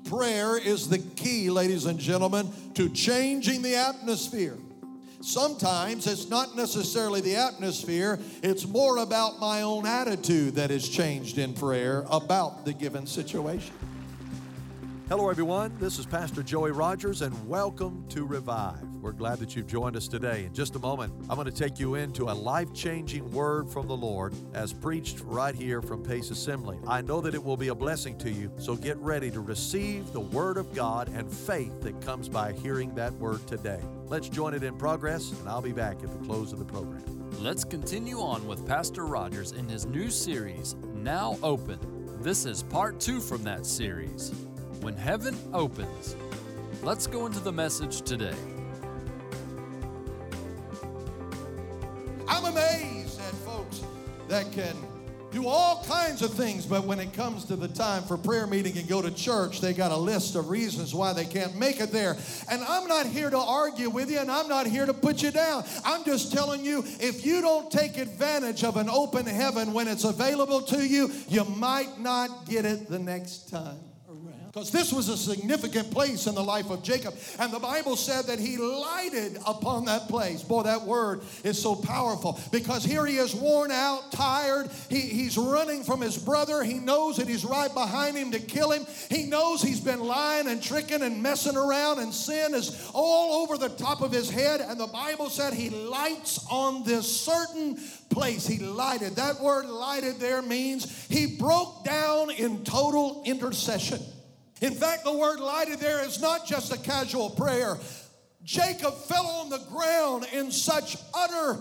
prayer is the key, ladies and gentlemen, to changing the atmosphere. Sometimes it's not necessarily the atmosphere, it's more about my own attitude that is changed in prayer about the given situation. Hello, everyone. This is Pastor Joey Rogers, and welcome to Revive. We're glad that you've joined us today. In just a moment, I'm going to take you into a life-changing word from the Lord as preached right here from Pace Assembly. I know that it will be a blessing to you, so get ready to receive the Word of God and faith that comes by hearing that word today. Let's join it in progress, and I'll be back at the close of the program. Let's continue on with Pastor Rogers in his new series, Now Open. This is part 2 from that series, When Heaven Opens. Let's go into the message today. I'm amazed at folks that can do all kinds of things, but when it comes to the time for prayer meeting and go to church, they got a list of reasons why they can't make it there. And I'm not here to argue with you, and I'm not here to put you down. I'm just telling you, if you don't take advantage of an open heaven when it's available to you, you might not get it the next time. Because this was a significant place in the life of Jacob. And the Bible said that he lighted upon that place. Boy, that word is so powerful. Because here he is worn out, tired. He's running from his brother. He knows that he's right behind him to kill him. He knows he's been lying and tricking and messing around. And sin is all over the top of his head. And the Bible said he lights on this certain place. He lighted. That word lighted there means he broke down in total intercession. In fact, the word lighted there is not just a casual prayer. Jacob fell on the ground in such utter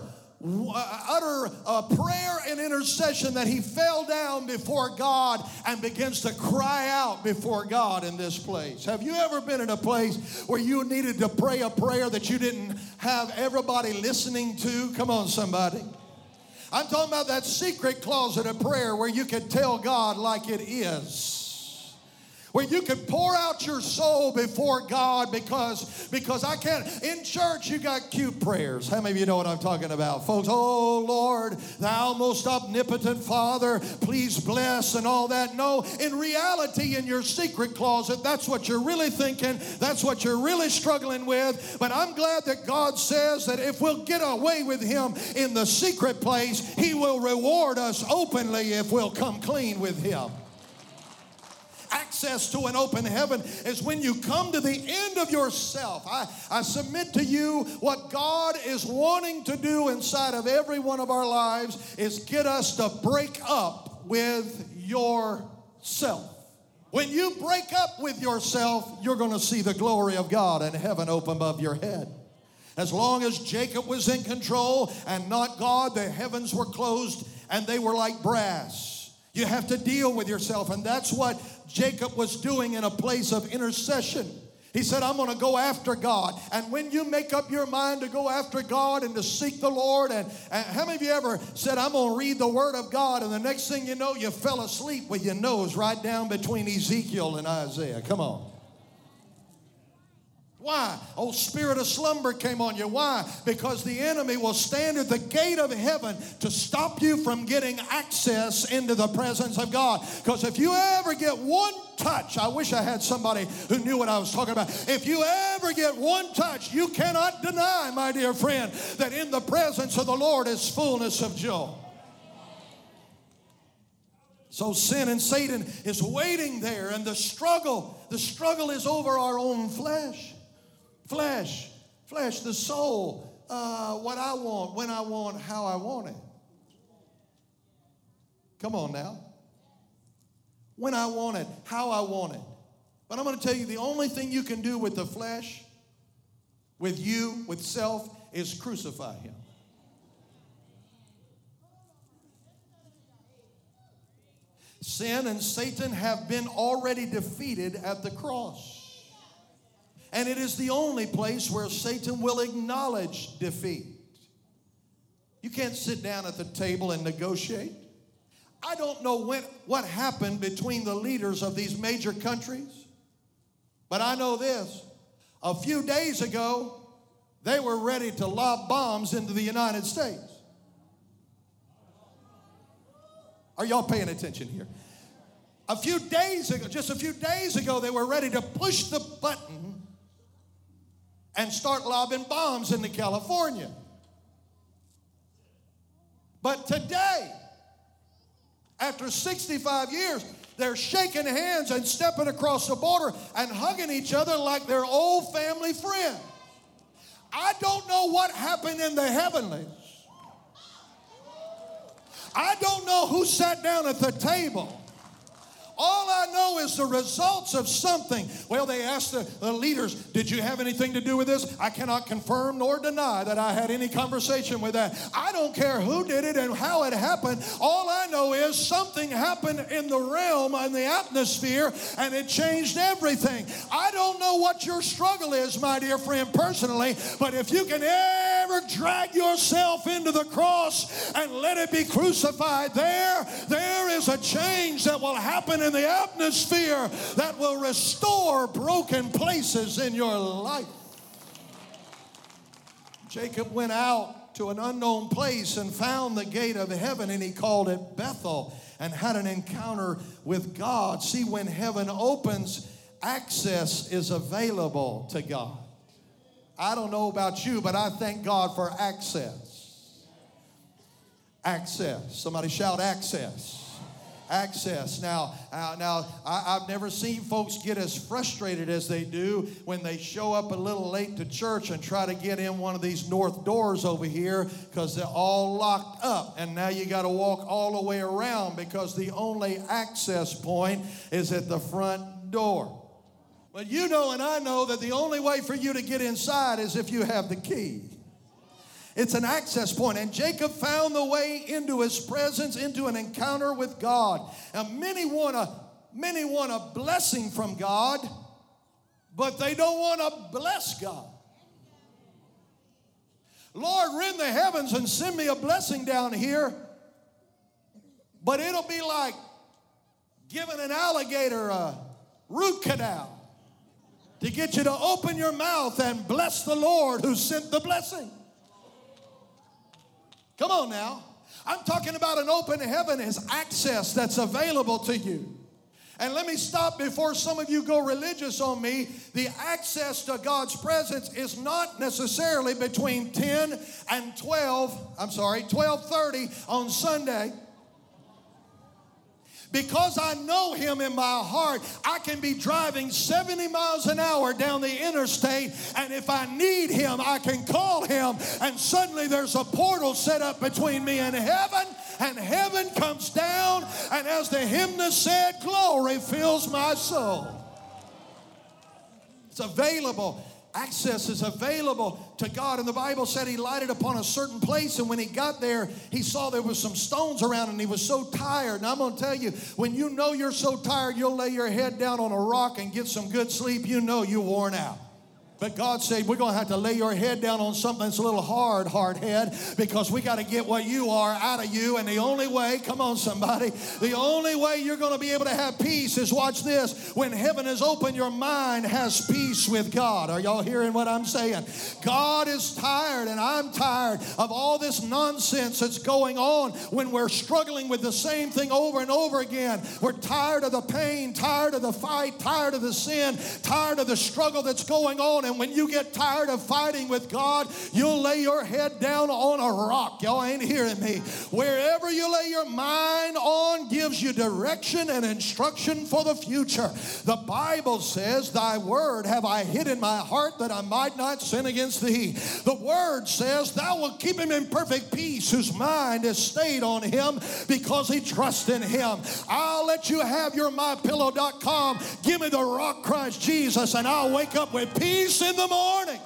prayer and intercession that he fell down before God and begins to cry out before God in this place. Have you ever been in a place where you needed to pray a prayer that you didn't have everybody listening to? Come on, somebody. I'm talking about that secret closet of prayer where you can tell God like it is. Where you can pour out your soul before God because I can't. In church, you got cute prayers. How many of you know what I'm talking about, folks? Oh, Lord, thou most omnipotent Father, please bless and all that. No, in reality, in your secret closet, that's what you're really thinking. That's what you're really struggling with. But I'm glad that God says that if we'll get away with Him in the secret place, He will reward us openly if we'll come clean with Him. Access to an open heaven is when you come to the end of yourself. I submit to you what God is wanting to do inside of every one of our lives is get us to break up with yourself. When you break up with yourself, you're going to see the glory of God and heaven open above your head. As long as Jacob was in control and not God, the heavens were closed and they were like brass. You have to deal with yourself, and that's what Jacob was doing in a place of intercession. He said, I'm going to go after God. And when you make up your mind to go after God and to seek the Lord, and how many of you ever said, I'm going to read the Word of God, and the next thing you know, you fell asleep with your nose right down between Ezekiel and Isaiah? Come on. Why? Oh, spirit of slumber came on you. Why? Because the enemy will stand at the gate of heaven to stop you from getting access into the presence of God. Because if you ever get one touch, I wish I had somebody who knew what I was talking about. If you ever get one touch, you cannot deny, my dear friend, that in the presence of the Lord is fullness of joy. So sin and Satan is waiting there, and the struggle is over our own flesh. Flesh, the soul, what I want, when I want, how I want it. Come on now. When I want it, how I want it. But I'm going to tell you, the only thing you can do with the flesh, with you, with self, is crucify him. Sin and Satan have been already defeated at the cross. And it is the only place where Satan will acknowledge defeat. You can't sit down at the table and negotiate. I don't know what happened between the leaders of these major countries, but I know this. A few days ago, they were ready to lob bombs into the United States. Are y'all paying attention here? just a few days ago, they were ready to push the button and start lobbing bombs into California. But today, after 65 years, they're shaking hands and stepping across the border and hugging each other like they're old family friends. I don't know what happened in the heavenlies. I don't know who sat down at the table. All I know is the results of something. Well, they asked the leaders, did you have anything to do with this? I cannot confirm nor deny that I had any conversation with that. I don't care who did it and how it happened. All I know is something happened in the realm and the atmosphere, and it changed everything. I don't know what your struggle is, my dear friend, personally, but if you can ever drag yourself into the cross and let it be crucified there is a change that will happen in the atmosphere that will restore broken places in your life. Jacob went out to an unknown place and found the gate of heaven, and he called it Bethel, and had an encounter with God. See, when heaven opens, access is available to God. I don't know about you, but I thank God for access. Access. Somebody shout access. Access. Now, I've never seen folks get as frustrated as they do when they show up a little late to church and try to get in one of these north doors over here because they're all locked up. And now you got to walk all the way around because the only access point is at the front door. But you know and I know that the only way for you to get inside is if you have the key. It's an access point. And Jacob found the way into his presence, into an encounter with God. Now, many want a blessing from God, but they don't want to bless God. Lord, rend the heavens and send me a blessing down here, but it'll be like giving an alligator a root canal to get you to open your mouth and bless the Lord who sent the blessing. Come on now. I'm talking about an open heaven as access that's available to you. And let me stop before some of you go religious on me. The access to God's presence is not necessarily between 10 and 12:30 on Sunday. Because I know him in my heart, I can be driving 70 miles an hour down the interstate, and if I need him, I can call him, and suddenly there's a portal set up between me and heaven comes down, and as the hymnist said, glory fills my soul. It's available. Access is available to God. And the Bible said he lighted upon a certain place, and when he got there, he saw there was some stones around, and he was so tired. And I'm going to tell you, when you know you're so tired, you'll lay your head down on a rock and get some good sleep. You know you're worn out. But God said, we're going to have to lay your head down on something that's a little hard head, because we got to get what you are out of you. And the only way, come on somebody, the only way you're going to be able to have peace is, watch this, when heaven is open, your mind has peace with God. Are y'all hearing what I'm saying? God is tired, and I'm tired of all this nonsense that's going on when we're struggling with the same thing over and over again. We're tired of the pain, tired of the fight, tired of the sin, tired of the struggle that's going on. And when you get tired of fighting with God, you'll lay your head down on a rock. Y'all ain't hearing me. Wherever you lay your mind on gives you direction and instruction for the future. The Bible says, thy word have I hid in my heart that I might not sin against thee. The word says, thou wilt keep him in perfect peace whose mind is stayed on him because he trusts in him. I'll let you have your MyPillow.com. Give me the rock, Christ Jesus, and I'll wake up with peace in the morning.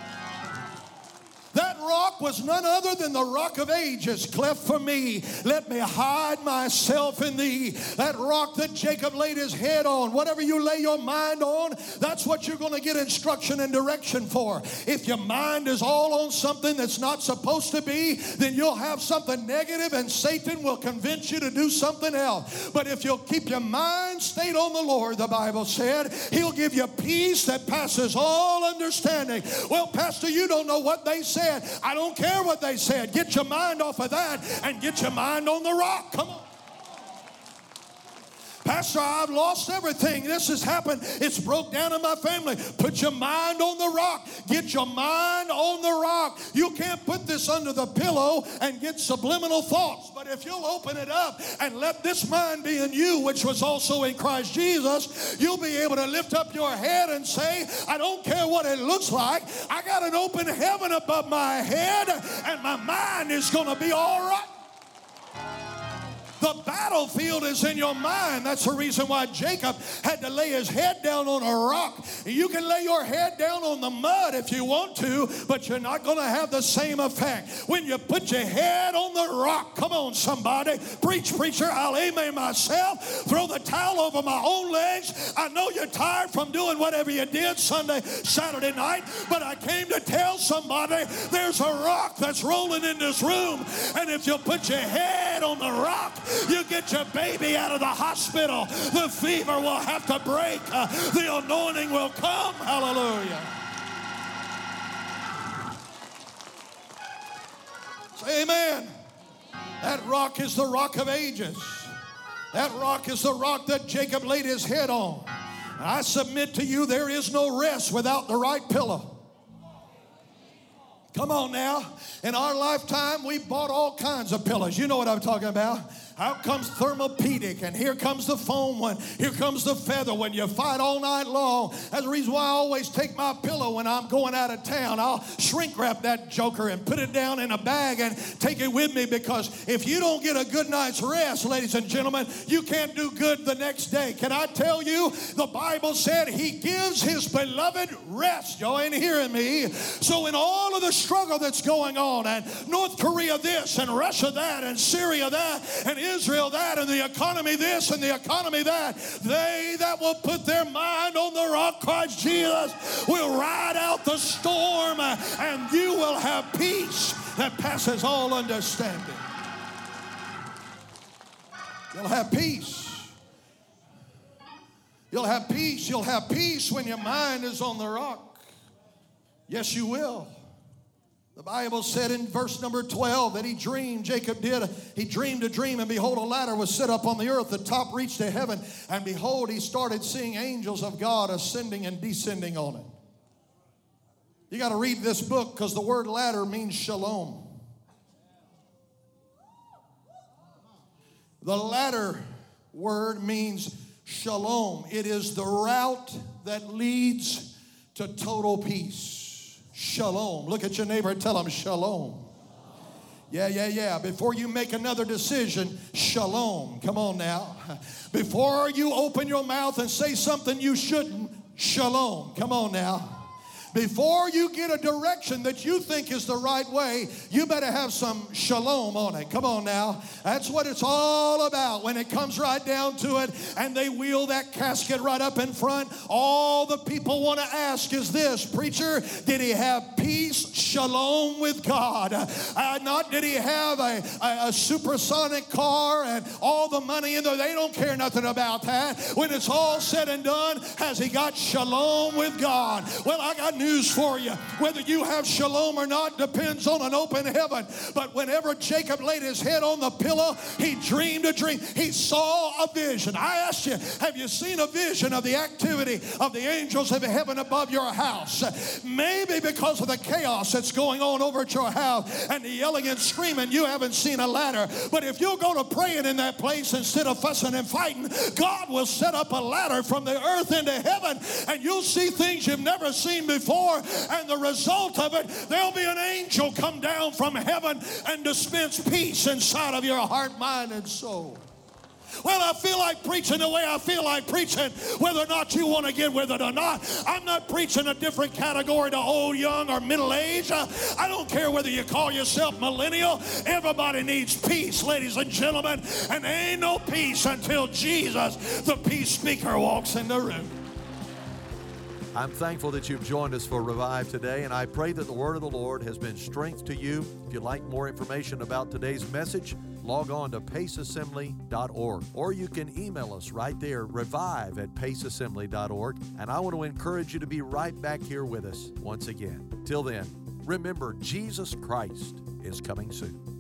That rock was none other than the rock of ages, cleft for me. Let me hide myself in thee. That rock that Jacob laid his head on, whatever you lay your mind on, that's what you're going to get instruction and direction for. If your mind is all on something that's not supposed to be, then you'll have something negative, and Satan will convince you to do something else. But if you'll keep your mind stayed on the Lord, the Bible said, he'll give you peace that passes all understanding. Well, Pastor, you don't know what they said. I don't care what they said. Get your mind off of that and get your mind on the rock. Come on. Pastor, I've lost everything. This has happened. It's broke down in my family. Put your mind on the rock. Get your mind on the rock. You can't put this under the pillow and get subliminal thoughts. But if you'll open it up and let this mind be in you, which was also in Christ Jesus, you'll be able to lift up your head and say, I don't care what it looks like. I got an open heaven above my head, and my mind is going to be all right. The battlefield is in your mind. That's the reason why Jacob had to lay his head down on a rock. You can lay your head down on the mud if you want to, but you're not going to have the same effect. When you put your head on the rock, come on somebody, preach, preacher, I'll amen myself, throw the towel over my own legs. I know you're tired from doing whatever you did Sunday, Saturday night, but I came to tell somebody there's a rock that's rolling in this room, and if you put your head on the rock, you get your baby out of the hospital. The fever will have to break. The anointing will come. Hallelujah. Say amen. That rock is the rock of ages. That rock is the rock that Jacob laid his head on. I submit to you, there is no rest without the right pillow. Come on now. In our lifetime, we bought all kinds of pillows. You know what I'm talking about. Out comes Thermopedic, and here comes the foam one. Here comes the feather one. You fight all night long. That's the reason why I always take my pillow when I'm going out of town. I'll shrink wrap that joker and put it down in a bag and take it with me, because if you don't get a good night's rest, ladies and gentlemen, you can't do good the next day. Can I tell you, the Bible said he gives his beloved rest. Y'all ain't hearing me. So in all of the struggle that's going on, and North Korea this, and Russia that, and Syria that, and Israel that, and the economy this and the economy that, they that will put their mind on the rock, Christ Jesus, will ride out the storm, and you will have peace that passes all understanding. You'll have peace. You'll have peace. You'll have peace when your mind is on the rock. Yes, you will. The Bible said in verse number 12 that he dreamed, Jacob did, he dreamed a dream, and behold, a ladder was set up on the earth, the top reached to heaven, and behold, he started seeing angels of God ascending and descending on it. You got to read this book, because the word ladder means shalom. The ladder word means shalom. It is the route that leads to total peace. Shalom. Look at your neighbor and tell him shalom. Yeah. Before you make another decision, shalom. Come on now. Before you open your mouth and say something you shouldn't, shalom. Come on now. Before you get a direction that you think is the right way, you better have some shalom on it. Come on now. That's what it's all about when it comes right down to it. And they wheel that casket right up in front. All the people want to ask is this: preacher, did he have peace, shalom with God? Not did he have a supersonic car and all the money in there. They don't care nothing about that. When it's all said and done, has he got shalom with God? Well, I got news for you. Whether you have shalom or not depends on an open heaven. But whenever Jacob laid his head on the pillow, he dreamed a dream. He saw a vision. I asked you, have you seen a vision of the activity of the angels of heaven above your house? Maybe because of the chaos that's going on over at your house and the yelling and screaming, you haven't seen a ladder. But if you'll go to praying in that place instead of fussing and fighting, God will set up a ladder from the earth into heaven, and you'll see things you've never seen before. And the result of it, there'll be an angel come down from heaven and dispense peace inside of your heart, mind, and soul. Well, I feel like preaching the way I feel like preaching, whether or not you want to get with it or not. I'm not preaching a different category to old, young, or middle age. I don't care whether you call yourself millennial. Everybody needs peace, ladies and gentlemen. And there ain't no peace until Jesus, the peace speaker, walks in the room. I'm thankful that you've joined us for Revive today, and I pray that the word of the Lord has been strength to you. If you'd like more information about today's message, log on to paceassembly.org, or you can email us right there, revive@paceassembly.org, and I want to encourage you to be right back here with us once again. Till then, remember, Jesus Christ is coming soon.